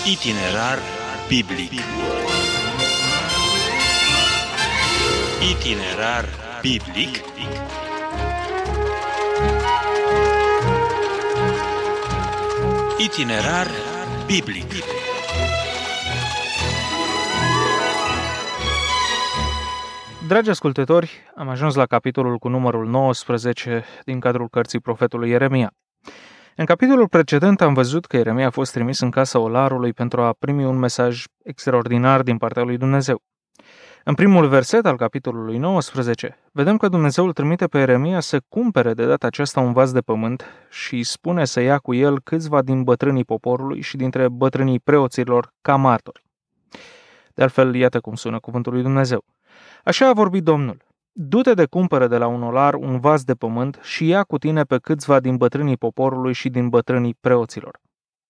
Itinerar biblic. Itinerar biblic. Itinerar biblic. Dragi ascultători, am ajuns la capitolul cu numărul 19 din cadrul cărții profetului Ieremia. În capitolul precedent am văzut că Ieremia a fost trimis în casa olarului pentru a primi un mesaj extraordinar din partea lui Dumnezeu. În primul verset al capitolului 19, vedem că Dumnezeu îl trimite pe Ieremia să cumpere de data aceasta un vas de pământ și îi spune să ia cu el câțiva din bătrânii poporului și dintre bătrânii preoților ca martori. De altfel, iată cum sună cuvântul lui Dumnezeu. Așa a vorbit Domnul: du-te de cumpără de la un olar un vas de pământ și ia cu tine pe câțiva din bătrânii poporului și din bătrânii preoților.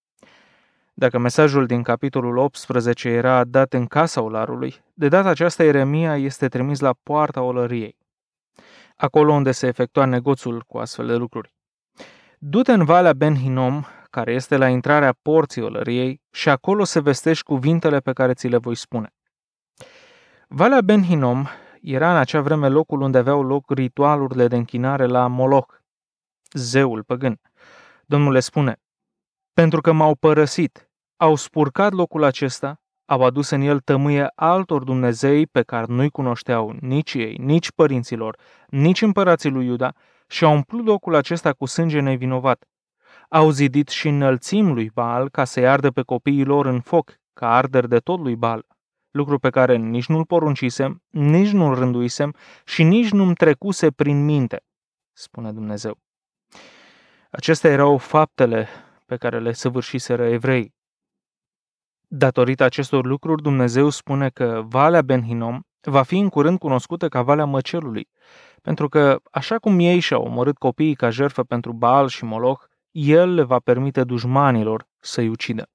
Dacă mesajul din capitolul 18 era dat în casa olarului, de data aceasta Ieremia este trimis la poarta olăriei, acolo unde se efectua negoțul cu astfel de lucruri. Du-te în Valea Ben Hinnom, care este la intrarea porții olăriei, și acolo să vestești cuvintele pe care ți le voi spune. Valea Ben Hinnom era în acea vreme locul unde aveau loc ritualurile de închinare la Moloch, zeul păgân. Domnul le spune: pentru că m-au părăsit, au spurcat locul acesta, au adus în el tămâie altor dumnezei pe care nu-i cunoșteau nici ei, nici părinților, nici împărații lui Iuda, și au umplut locul acesta cu sânge nevinovat. Au zidit și înălțimi lui Baal ca să-i ardă pe copiii lor în foc, ca arderi de tot lui Baal, lucru pe care nici nu-l poruncisem, nici nu-l rânduisem și nici nu-mi trecuse prin minte, spune Dumnezeu. Acestea erau faptele pe care le săvârșiseră evreii. Datorită acestor lucruri, Dumnezeu spune că Valea Ben Hinnom va fi în curând cunoscută ca Valea Măcelului, pentru că, așa cum ei și-au omorât copiii ca jertfă pentru Baal și Moloch, El le va permite dușmanilor să-i ucidă.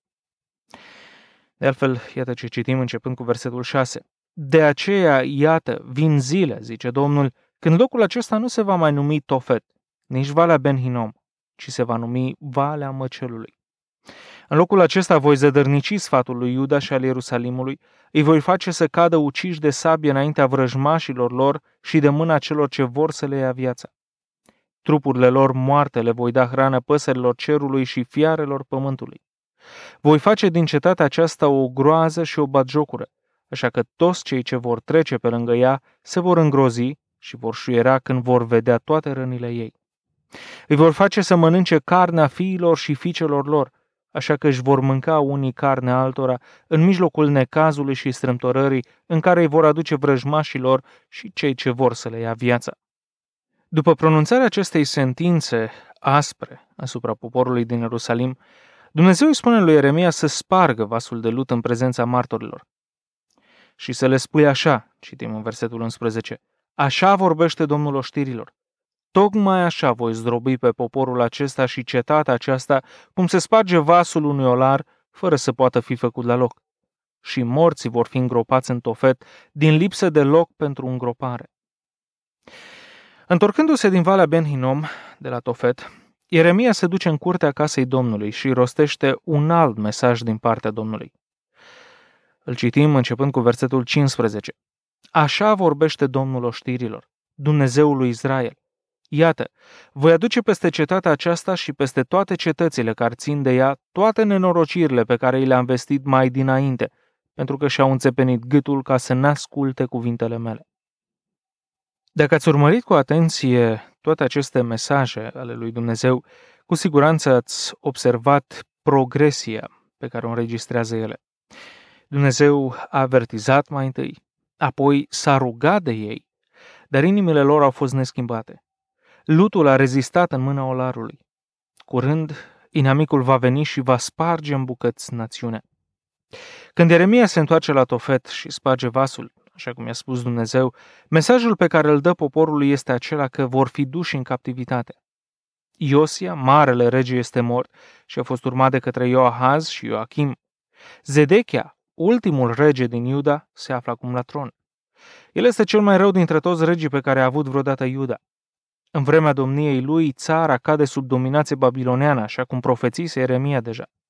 De altfel, iată ce citim începând cu versetul 6. De aceea, iată, vin zile, zice Domnul, când locul acesta nu se va mai numi Tofet, nici Valea Ben Hinnom, ci se va numi Valea Măcelului. În locul acesta voi zădărnici sfatul lui Iuda și al Ierusalimului, îi voi face să cadă uciși de sabie înaintea vrăjmașilor lor și de mâna celor ce vor să le ia viața. Trupurile lor moarte le voi da hrană păsărilor cerului și fiarelor pământului. Voi face din cetatea aceasta o groază și o batjocură, așa că toți cei ce vor trece pe lângă ea se vor îngrozi și vor șuiera când vor vedea toate rănile ei. Îi vor face să mănânce carnea fiilor și fiicelor lor, așa că își vor mânca unii carnea altora în mijlocul necazului și strâmtorării în care îi vor aduce vrăjmașilor și cei ce vor să le ia viața. După pronunțarea acestei sentințe aspre asupra poporului din Ierusalim, Dumnezeu îi spune lui Ieremia să spargă vasul de lut în prezența martorilor și să le spui așa, citim în versetul 11, așa vorbește Domnul oștirilor. Tocmai așa voi zdrobi pe poporul acesta și cetatea aceasta, cum se sparge vasul unui olar, fără să poată fi făcut la loc. Și morții vor fi îngropați în Tofet, din lipsă de loc pentru îngropare. Întorcându-se din Valea Ben Hinnom, de la Tofet, Ieremia se duce în curtea casei Domnului și rostește un alt mesaj din partea Domnului. Îl citim începând cu versetul 15. Așa vorbește Domnul oștirilor, Dumnezeul lui Israel. Iată, voi aduce peste cetatea aceasta și peste toate cetățile care țin de ea toate nenorocirile pe care i le-am vestit mai dinainte, pentru că și-au înțepenit gâtul ca să n-asculte cuvintele mele. Dacă ați urmărit cu atenție toate aceste mesaje ale lui Dumnezeu, cu siguranță ați observat progresia pe care o înregistrează ele. Dumnezeu a avertizat mai întâi, apoi s-a rugat de ei, dar inimile lor au fost neschimbate. Lutul a rezistat în mâna olarului. Curând, inamicul va veni și va sparge în bucăți națiunea. Când Ieremia se întoarce la Tofet și sparge vasul, așa cum i-a spus Dumnezeu, mesajul pe care îl dă poporului este acela că vor fi duși în captivitate. Iosia, marele rege, este mort și a fost urmat de către Ioahaz și Ioachim. Zedechia, ultimul rege din Iuda, se află acum la tron. El este cel mai rău dintre toți regii pe care a avut vreodată Iuda. În vremea domniei lui, țara cade sub dominație babiloneană, așa cum profețise Ieremia deja.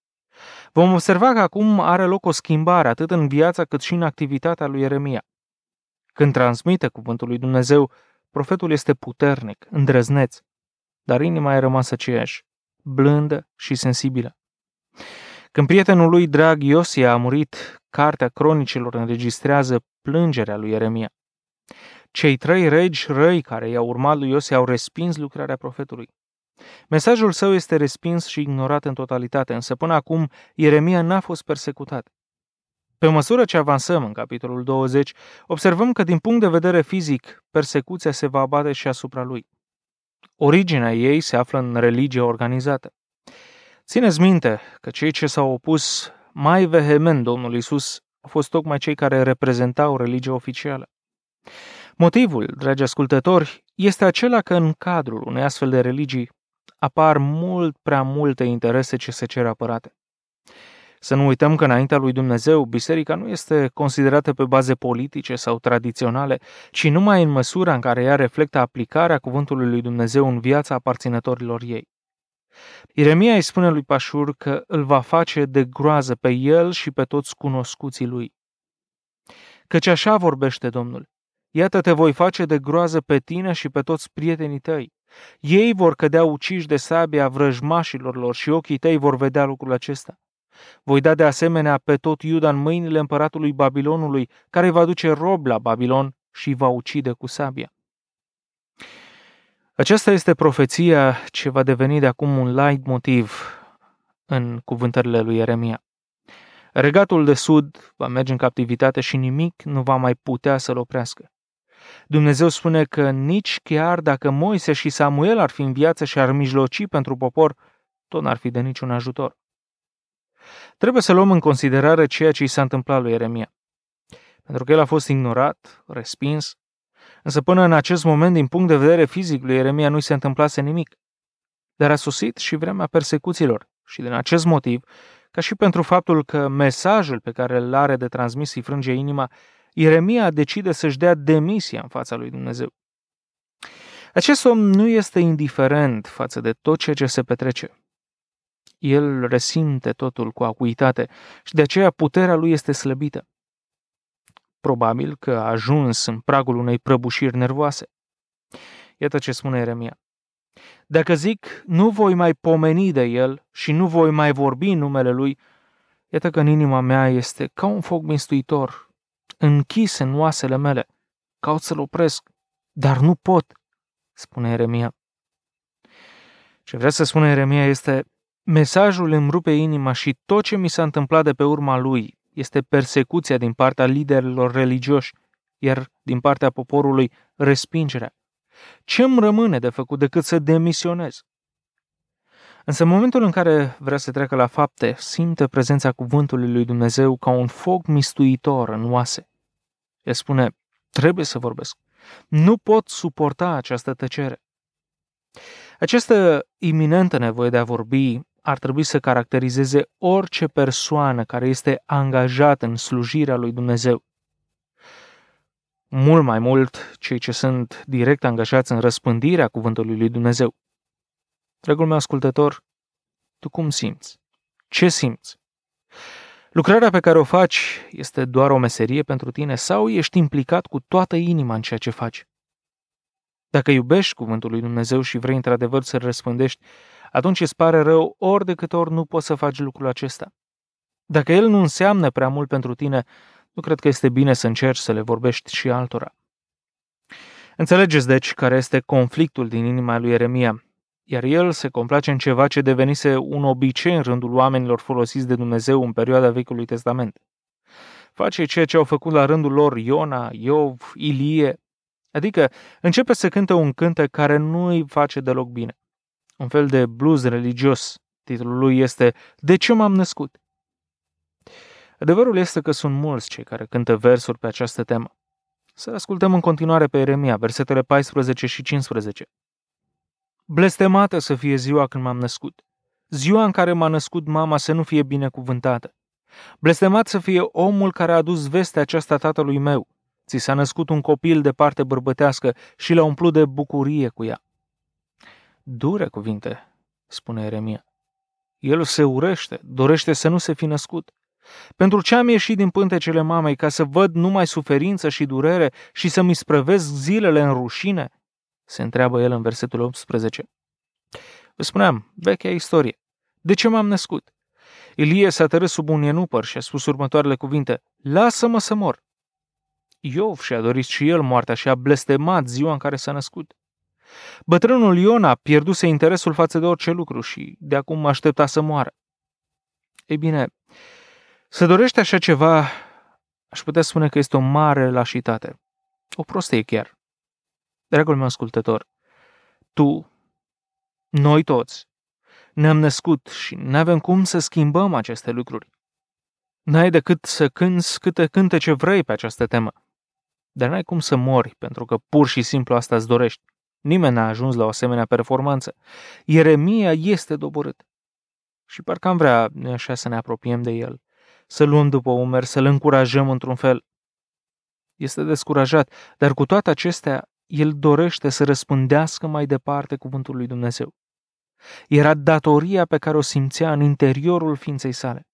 Vom observa că acum are loc o schimbare atât în viața cât și în activitatea lui Ieremia. Când transmite cuvântul lui Dumnezeu, profetul este puternic, îndrăzneț, dar inima a rămas aceeași, blândă și sensibilă. Când prietenul lui drag Iosia a murit, Cartea Cronicilor înregistrează plângerea lui Ieremia. Cei 3 regi răi care i-au urmat lui Iosia au respins lucrarea profetului. Mesajul său este respins și ignorat în totalitate, însă până acum Ieremia n-a fost persecutat. Pe măsură ce avansăm în capitolul 20, observăm că din punct de vedere fizic, persecuția se va abate și asupra lui. Originea ei se află în religia organizată. Țineți minte că cei ce s-au opus mai vehement Domnului Iisus au fost tocmai cei care reprezentau religia oficială. Motivul, dragi ascultători, este acela că în cadrul unei astfel de religii apar mult prea multe interese ce se cer apărate. Să nu uităm că înaintea lui Dumnezeu, biserica nu este considerată pe baze politice sau tradiționale, ci numai în măsura în care ea reflectă aplicarea cuvântului lui Dumnezeu în viața aparținătorilor ei. Ieremia îi spune lui Pașur că îl va face de groază pe el și pe toți cunoscuții lui. Căci așa vorbește Domnul: iată, te voi face de groază pe tine și pe toți prietenii tăi. Ei vor cădea uciși de sabia vrăjmașilor lor și ochii tăi vor vedea lucrul acesta. Voi da de asemenea pe tot Iuda în mâinile împăratului Babilonului, care îi va duce rob la Babilon și îi va ucide cu sabia. Aceasta este profeția ce va deveni de acum un leitmotiv în cuvântările lui Ieremia. Regatul de sud va merge în captivitate și nimic nu va mai putea să-l oprească. Dumnezeu spune că nici chiar dacă Moise și Samuel ar fi în viață și ar mijloci pentru popor, tot n-ar fi de niciun ajutor. Trebuie să luăm în considerare ceea ce i s-a întâmplat lui Ieremia. Pentru că el a fost ignorat, respins, însă până în acest moment, din punct de vedere fizic, lui Ieremia nu i se întâmplase nimic. Dar a sosit și vremea persecuțiilor și din acest motiv, ca și pentru faptul că mesajul pe care îl are de transmis îi frânge inima, Ieremia decide să-și dea demisia în fața lui Dumnezeu. Acest om nu este indiferent față de tot ceea ce se petrece. El resimte totul cu acuitate și de aceea puterea lui este slăbită. Probabil că a ajuns în pragul unei prăbușiri nervoase. Iată ce spune Ieremia: dacă zic, nu voi mai pomeni de el și nu voi mai vorbi în numele lui, iată că în inima mea este ca un foc mistuitor, închis în oasele mele. Caut să-l opresc, dar nu pot, spune Ieremia. Ce vrea să spună Ieremia este: mesajul îmi rupe inima și tot ce mi s-a întâmplat de pe urma lui este persecuția din partea liderilor religioși, iar din partea poporului respingerea. Ce îmi rămâne de făcut decât să demisionez? Însă în momentul în care vrea să treacă la fapte, simte prezența cuvântului lui Dumnezeu ca un foc mistuitor în oase. El spune: trebuie să vorbesc. Nu pot suporta această tăcere. Această iminentă nevoie de a vorbi ar trebui să caracterizeze orice persoană care este angajată în slujirea lui Dumnezeu. Mult mai mult cei ce sunt direct angajați în răspândirea cuvântului lui Dumnezeu. Dragul meu ascultător, tu cum simți? Ce simți? Lucrarea pe care o faci este doar o meserie pentru tine sau ești implicat cu toată inima în ceea ce faci? Dacă iubești cuvântul lui Dumnezeu și vrei într-adevăr să-l răspândești, atunci îți pare rău ori de câte ori nu poți să faci lucrul acesta. Dacă el nu înseamnă prea mult pentru tine, nu cred că este bine să încerci să le vorbești și altora. Înțelegeți, deci, care este conflictul din inima lui Ieremia, iar el se complace în ceva ce devenise un obicei în rândul oamenilor folosiți de Dumnezeu în perioada Vechiului Testament. Face ceea ce au făcut la rândul lor Iona, Iov, Ilie, adică începe să cânte un cântec care nu îi face deloc bine. Un fel de blues religios. Titlul lui este De ce m-am născut? Adevărul este că sunt mulți cei care cântă versuri pe această temă. Să ascultăm în continuare pe Ieremia, versetele 14 și 15. Blestemată să fie ziua când m-am născut. Ziua în care m-a născut mama să nu fie binecuvântată. Blestemat să fie omul care a adus vestea aceasta tatălui meu. Ți s-a născut un copil de parte bărbătească și l-a umplut de bucurie cu ea. Dure cuvinte, spune Ieremia. El se urește, dorește să nu se fi născut. Pentru ce am ieșit din pântecele mamei, ca să văd numai suferință și durere și să-mi isprăvesc zilele în rușine? Se întreabă el în versetul 18. Vă spuneam, vechea istorie. De ce m-am născut? Ilie s-a tărât sub un ienupăr și a spus următoarele cuvinte: lasă-mă să mor. Iov și-a dorit și el moartea și a blestemat ziua în care s-a născut. Bătrânul Iona pierduse interesul față de orice lucru și de acum aștepta să moară. Ei bine, să dorește așa ceva, aș putea spune că este o mare lașitate. O prostie chiar. Dragul meu ascultător, tu, noi toți, ne-am născut și n-avem cum să schimbăm aceste lucruri. N-ai decât să cânți câte cântece vrei pe această temă. Dar n-ai cum să mori, pentru că pur și simplu asta îți dorești. Nimeni n-a ajuns la o asemenea performanță. Ieremia este doborât. Și parcă am vrea, nu așa, să ne apropiem de el, să luăm după umeri, să-l încurajăm într-un fel. Este descurajat, dar cu toate acestea, el dorește să răspândească mai departe cuvântul lui Dumnezeu. Era datoria pe care o simțea în interiorul ființei sale.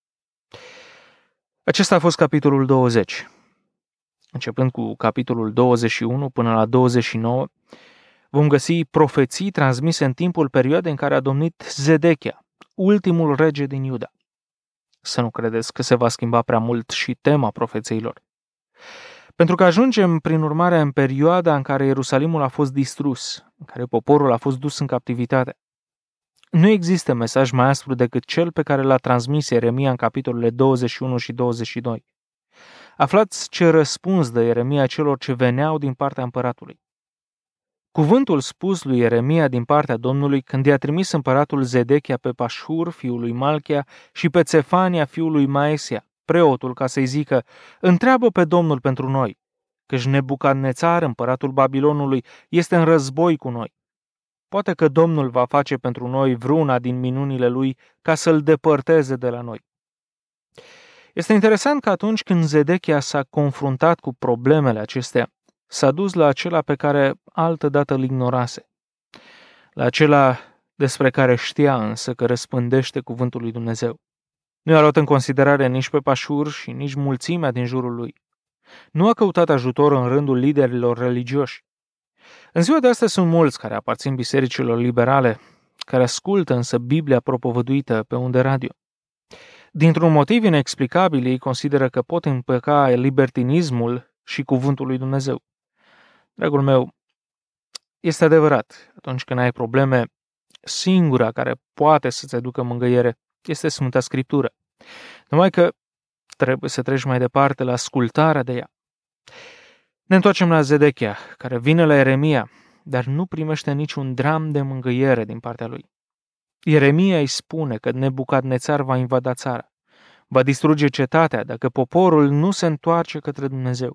Acesta a fost capitolul 20. Începând cu capitolul 21 până la 29, vom găsi profeții transmise în timpul perioadei în care a domnit Zedechia, ultimul rege din Iuda. Să nu credeți că se va schimba prea mult și tema profețiilor. Pentru că ajungem, prin urmare, în perioada în care Ierusalimul a fost distrus, în care poporul a fost dus în captivitate. Nu există mesaj mai aspru decât cel pe care l-a transmis Ieremia în capitolele 21 și 22. Aflați ce răspuns dă Ieremia celor ce veneau din partea împăratului. Cuvântul spus lui Ieremia din partea Domnului când i-a trimis împăratul Zedechia pe Pașhur, fiul lui Malchia, și pe Țefania, fiul lui Maesia, preotul, ca să-i zică: întreabă pe Domnul pentru noi, căci Nebucadnețar, împăratul Babilonului, este în război cu noi. Poate că Domnul va face pentru noi vreuna din minunile lui ca să-l depărteze de la noi. Este interesant că atunci când Zedechia s-a confruntat cu problemele acestea, s-a dus la acela pe care altădată îl ignorase, la acela despre care știa însă că răspândește cuvântul lui Dumnezeu. Nu i-a luat în considerare nici pe Pașur și nici mulțimea din jurul lui. Nu a căutat ajutor în rândul liderilor religioși. În ziua de astăzi sunt mulți care aparțin bisericilor liberale, care ascultă însă Biblia propovăduită pe unde radio. Dintr-un motiv inexplicabil, ei consideră că pot împăca libertinismul și cuvântul lui Dumnezeu. Dragul meu, este adevărat, atunci când ai probleme, singura care poate să-ți aducă mângâiere este Sfânta Scriptură. Numai că trebuie să treci mai departe la ascultarea de ea. Ne întoarcem la Zedechia, care vine la Ieremia, dar nu primește niciun dram de mângâiere din partea lui. Ieremia îi spune că Nebucadnețar va invada țara, va distruge cetatea dacă poporul nu se întoarce către Dumnezeu.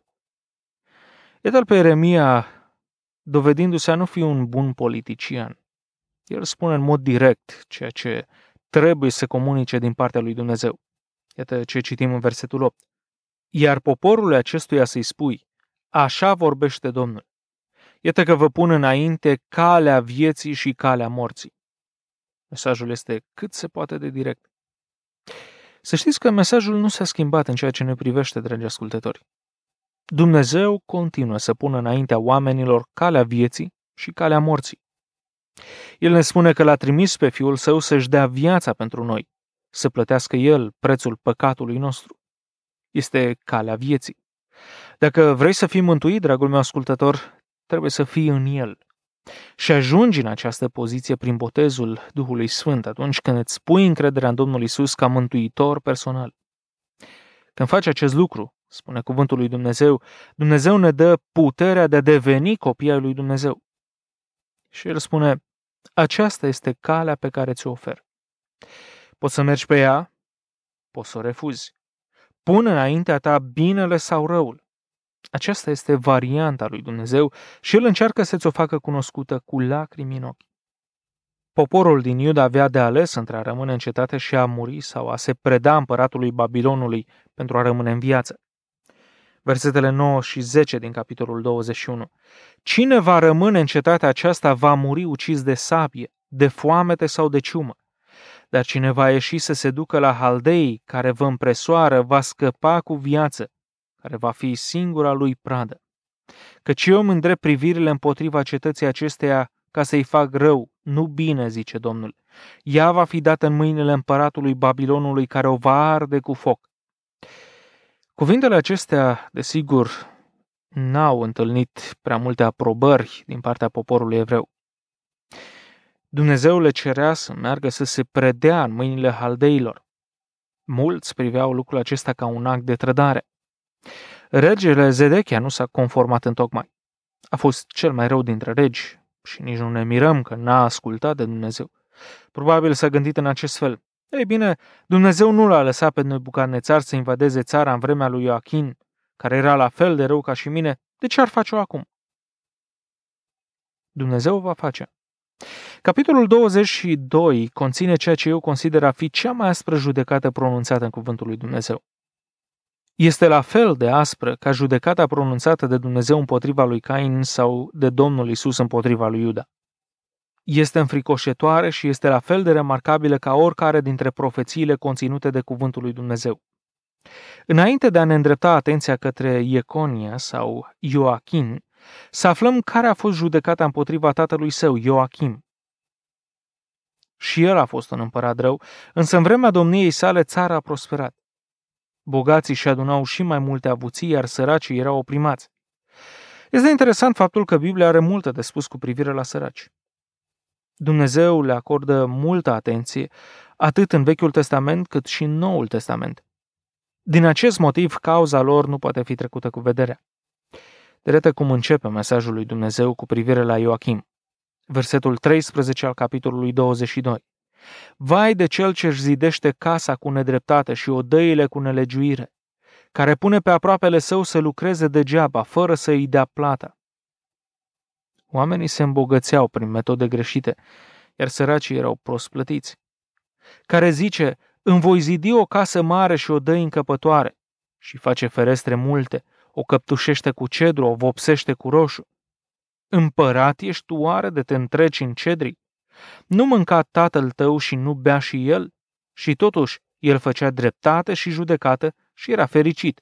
Iată-l pe Ieremia dovedindu-se a nu fi un bun politician. El spune în mod direct ceea ce trebuie să comunice din partea lui Dumnezeu. Iată ce citim în versetul 8. Iar poporului acestuia să-i spui: așa vorbește Domnul. Iată că vă pun înainte calea vieții și calea morții. Mesajul este cât se poate de direct. Să știți că mesajul nu s-a schimbat în ceea ce ne privește, dragi ascultători. Dumnezeu continuă să pună înaintea oamenilor calea vieții și calea morții. El ne spune că l-a trimis pe Fiul Său să-și dea viața pentru noi, să plătească El prețul păcatului nostru. Este calea vieții. Dacă vrei să fii mântuit, dragul meu ascultător, trebuie să fii în El. Și ajungi în această poziție prin botezul Duhului Sfânt, atunci când îți pui încrederea în Domnul Iisus ca mântuitor personal. Când faci acest lucru, spune cuvântul lui Dumnezeu, Dumnezeu ne dă puterea de a deveni copii ai lui Dumnezeu. Și El spune: aceasta este calea pe care ți-o ofer. Poți să mergi pe ea, poți să o refuzi. Pune înaintea ta binele sau răul. Aceasta este varianta lui Dumnezeu și El încearcă să-ți o facă cunoscută cu lacrimi în ochi. Poporul din Iuda avea de ales între a rămâne în cetate și a muri sau a se preda împăratului Babilonului pentru a rămâne în viață. Versetele 9 și 10 din capitolul 21. Cine va rămâne în cetatea aceasta va muri ucis de sabie, de foamete sau de ciumă. Dar cine va ieși să se ducă la Haldei, care vă împresoară, va scăpa cu viață, care va fi singura lui pradă. Căci eu îmi îndrept privirile împotriva cetății acesteia ca să-i fac rău, nu bine, zice Domnul. Ea va fi dată în mâinile împăratului Babilonului, care o va arde cu foc. Cuvintele acestea, desigur, n-au întâlnit prea multe aprobări din partea poporului evreu. Dumnezeu le cerea să meargă să se predea în mâinile haldeilor. Mulți priveau lucrul acesta ca un act de trădare. Regele Zedechia nu s-a conformat întocmai. A fost cel mai rău dintre regi și nici nu ne mirăm că n-a ascultat de Dumnezeu. Probabil s-a gândit în acest fel. Ei bine, Dumnezeu nu l-a lăsat pe Nebucadnețar să invadeze țara în vremea lui Ioachin, care era la fel de rău ca și mine, de ce ar face-o acum? Dumnezeu va face. Capitolul 22 conține ceea ce eu consider a fi cea mai aspră judecată pronunțată în cuvântul lui Dumnezeu. Este la fel de aspră ca judecata pronunțată de Dumnezeu împotriva lui Cain sau de Domnul Iisus împotriva lui Iuda. Este înfricoșătoare și este la fel de remarcabilă ca oricare dintre profețiile conținute de cuvântul lui Dumnezeu. Înainte de a ne îndrepta atenția către Ieconia sau Ioachin, să aflăm care a fost judecata împotriva tatălui său, Ioachim. Și el a fost un împărat rău, însă în vremea domniei sale țara a prosperat. Bogații și adunau și mai multe avuții, iar săracii erau oprimați. Este interesant faptul că Biblia are multe de spus cu privire la săraci. Dumnezeu le acordă multă atenție, atât în Vechiul Testament cât și în Noul Testament. Din acest motiv, cauza lor nu poate fi trecută cu vederea. Iată cum începe mesajul lui Dumnezeu cu privire la Ioachim. Versetul 13 al capitolului 22. Vai de cel ce-și zidește casa cu nedreptate și odăile cu nelegiuire, care pune pe aproapele său să lucreze degeaba, fără să îi dea plata. Oamenii se îmbogățeau prin metode greșite, iar săracii erau prost plătiți. Care zice, îmi voi zidi o casă mare și odăi încăpătoare, și face ferestre multe, o căptușește cu cedru, o vopsește cu roșu. Împărat ești tu oare de te întreci în cedri? Nu mânca tatăl tău și nu bea și el? Și totuși, el făcea dreptate și judecată și era fericit.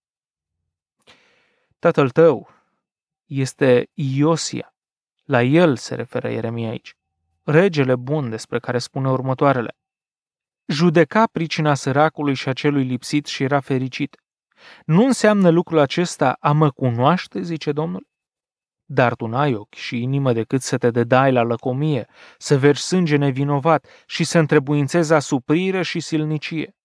Tatăl tău este Iosia. La el se referă Ieremia aici. Regele bun despre care spune următoarele. Judeca pricina săracului și a celui lipsit și era fericit. Nu înseamnă lucrul acesta a mă cunoaște, zice Domnul? Dar tu n-ai ochi și inimă decât să te dedai la lăcomie, să vergi sânge nevinovat și să întrebuințezi asuprire și silnicie.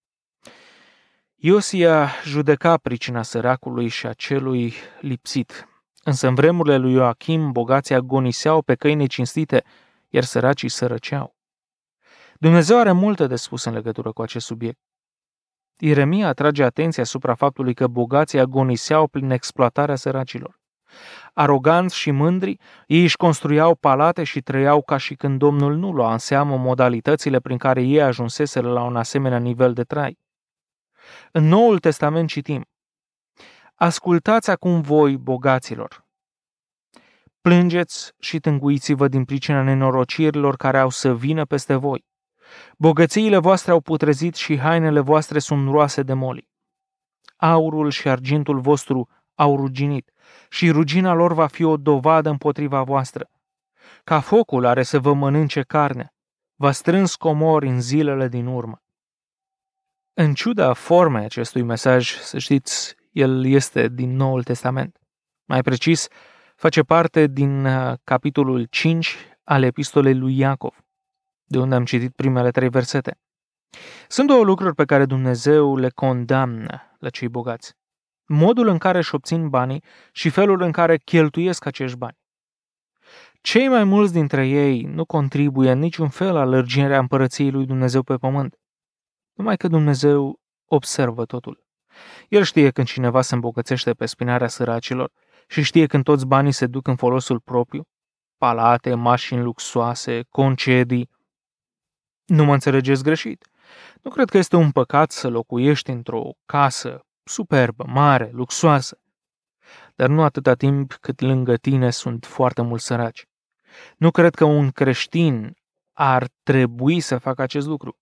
Iosia judeca pricina săracului și a celui lipsit, însă în vremurile lui Ioachim bogații agoniseau pe căi necinstite, iar săracii sărăceau. Dumnezeu are multe de spus în legătură cu acest subiect. Ieremia atrage atenția asupra faptului că bogații agoniseau prin exploatarea săracilor. Aroganți și mândri, ei își construiau palate și trăiau ca și când Domnul nu lua în seamă modalitățile prin care ei ajunseseră la un asemenea nivel de trai. În Noul Testament citim: Ascultați acum voi, bogaților! Plângeți și tânguiți-vă din pricina nenorocirilor care au să vină peste voi. Bogățiile voastre au putrezit și hainele voastre sunt roase de moli. Aurul și argintul vostru au ruginit și rugina lor va fi o dovadă împotriva voastră. Ca focul are să vă mănânce carne, v-a strâns comori în zilele din urmă. În ciuda formei acestui mesaj, să știți, el este din Noul Testament. Mai precis, face parte din capitolul 5 al epistolei lui Iacov, de unde am citit primele 3 versete. Sunt două lucruri pe care Dumnezeu le condamnă la cei bogați. Modul în care își obțin banii și felul în care cheltuiesc acești bani. Cei mai mulți dintre ei nu contribuie în niciun fel la lărgirea împărăției lui Dumnezeu pe pământ. Numai că Dumnezeu observă totul. El știe când cineva se îmbogățește pe spinarea săracilor și știe când toți banii se duc în folosul propriu, palate, mașini luxoase, concedii. Nu mă înțelegeți greșit. Nu cred că este un păcat să locuiești într-o casă superbă, mare, luxoasă, dar nu atâta timp cât lângă tine sunt foarte mulți săraci. Nu cred că un creștin ar trebui să facă acest lucru.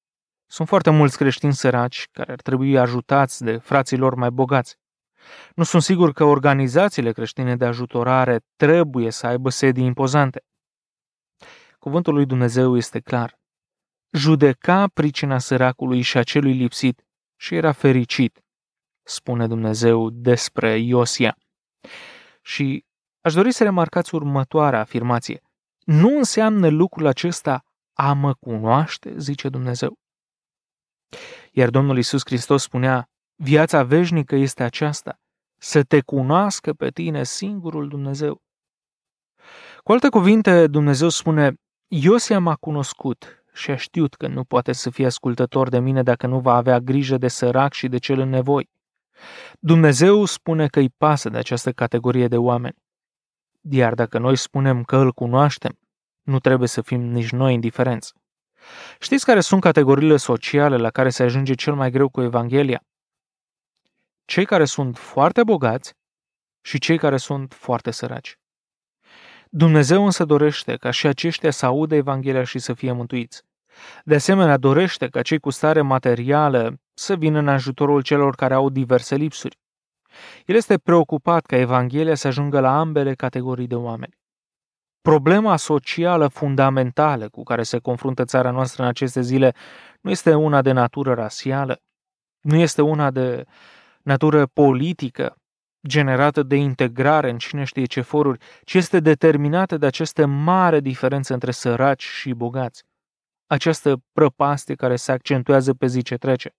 Sunt foarte mulți creștini săraci care ar trebui ajutați de frații lor mai bogați. Nu sunt sigur că organizațiile creștine de ajutorare trebuie să aibă sedii impozante. Cuvântul lui Dumnezeu este clar. Judeca pricina săracului și a celui lipsit și era fericit, spune Dumnezeu despre Iosia. Și aș dori să remarcați următoarea afirmație. Nu înseamnă lucrul acesta a mă cunoaște, zice Dumnezeu. Iar Domnul Iisus Hristos spunea, viața veșnică este aceasta, să te cunoască pe tine singurul Dumnezeu. Cu alte cuvinte, Dumnezeu spune, Iosia m-a cunoscut și a știut că nu poate să fie ascultător de mine dacă nu va avea grijă de sărac și de cel în nevoi. Dumnezeu spune că îi pasă de această categorie de oameni. Iar dacă noi spunem că îl cunoaștem, nu trebuie să fim nici noi indiferenți. Știți care sunt categoriile sociale la care se ajunge cel mai greu cu Evanghelia? Cei care sunt foarte bogați și cei care sunt foarte săraci. Dumnezeu însă dorește ca și aceștia să audă Evanghelia și să fie mântuiți. De asemenea, dorește ca cei cu stare materială să vină în ajutorul celor care au diverse lipsuri. El este preocupat ca Evanghelia să ajungă la ambele categorii de oameni. Problema socială fundamentală cu care se confruntă țara noastră în aceste zile nu este una de natură rasială, nu este una de natură politică, generată de integrare în cine știe ce foruri, ci este determinată de aceste mari diferențe între săraci și bogați. Această prăpastie care se accentuează pe zi ce trece.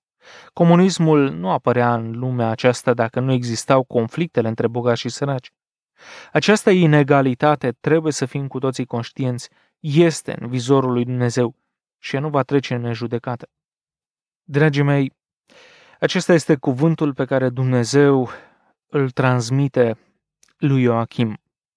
Comunismul nu apărea în lumea aceasta dacă nu existau conflictele între bogați și săraci. Această inegalitate, trebuie să fim cu toții conștienți, este în vizorul lui Dumnezeu și ea nu va trece în nejudecată. Dragii mei, acesta este cuvântul pe care Dumnezeu îl transmite lui Ioachim.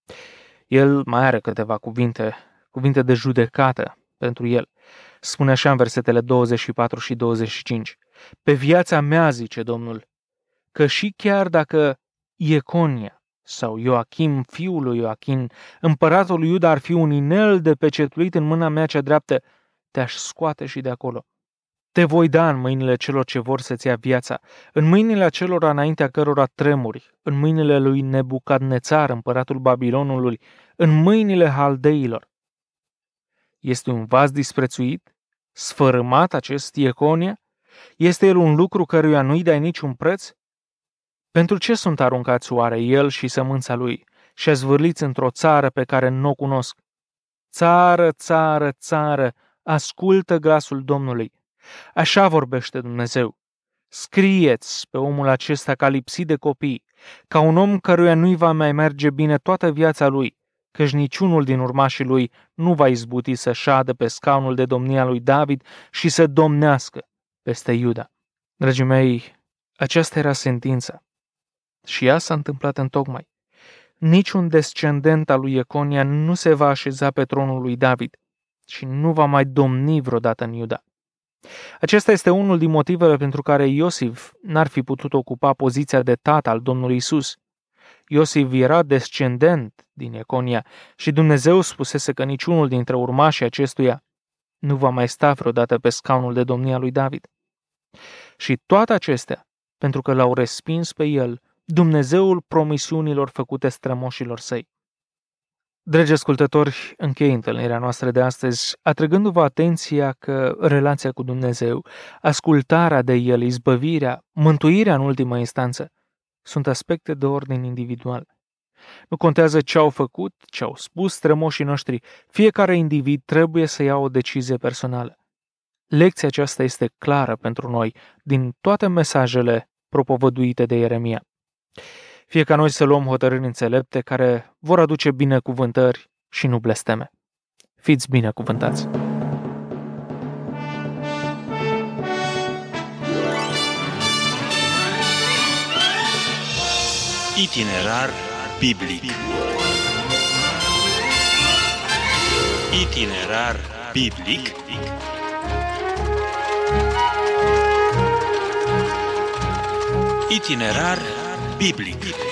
El mai are câteva cuvinte de judecată pentru el. Spune așa în versetele 24 și 25. Pe viața mea, zice Domnul, că și chiar dacă Ieconia sau Ioachim, fiul lui Ioachim, împăratul lui Iuda ar fi un inel de pecetuit în mâna mea cea dreaptă, te-aș scoate și de acolo. Te voi da în mâinile celor ce vor să-ți ia viața, în mâinile acelora înaintea cărora tremuri, în mâinile lui Nebucadnețar, împăratul Babilonului, în mâinile haldeilor. Este un vas disprețuit? Sfărâmat acest Ieconia? Este el un lucru căruia nu-i dai niciun preț? Pentru ce sunt aruncați oare el și sămânța lui și zvârliți într-o țară pe care nu o cunosc? Țară, țară, țară, ascultă glasul Domnului. Așa vorbește Dumnezeu. Scrieți pe omul acesta ca lipsit de copii, ca un om căruia nu-i va mai merge bine toată viața lui, căci niciunul din urmașii lui nu va izbuti să șadă pe scaunul de domnia lui David și să domnească peste Iuda. Dragii mei, aceasta era sentința. Și ea s-a întâmplat întocmai. Niciun descendent al lui Ieconia nu se va așeza pe tronul lui David și nu va mai domni vreodată în Iuda. Acesta este unul din motivele pentru care Iosif n-ar fi putut ocupa poziția de tată al Domnului Isus. Iosif era descendent din Ieconia și Dumnezeu spusese că niciunul dintre urmașii acestuia nu va mai sta vreodată pe scaunul de domnia lui David. Și toate acestea, pentru că l-au respins pe el, Dumnezeul promisiunilor făcute strămoșilor săi. Dragi ascultători, închei întâlnirea noastră de astăzi, atrăgându-vă atenția că relația cu Dumnezeu, ascultarea de El, izbăvirea, mântuirea în ultimă instanță, sunt aspecte de ordin individual. Nu contează ce au făcut, ce au spus strămoșii noștri, fiecare individ trebuie să ia o decizie personală. Lecția aceasta este clară pentru noi din toate mesajele propovăduite de Ieremia. Fie ca noi să luăm hotărâri înțelepte care vor aduce binecuvântări și nu blesteme. Fiți binecuvântați! Itinerar biblic. Itinerar biblic. Itinerar biblic.